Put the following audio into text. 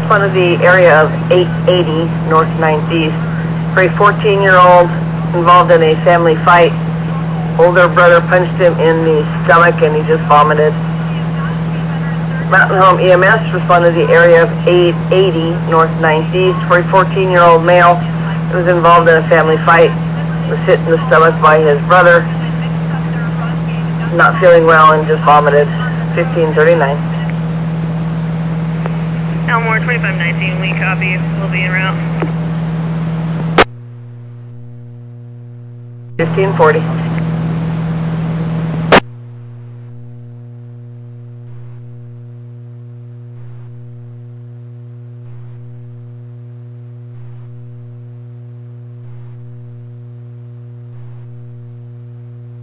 responded to the area of 880 North 9th East for a 14-year-old involved in a family fight. Older brother punched him in the stomach and he just vomited. Mountain Home EMS responded to the area of 880 North 9th East for a 14-year-old male who was involved in a family fight. Was hit in the stomach by his brother, not feeling well and just vomited. 1539. Elmore 2519, we copy. We'll be en route. 1540.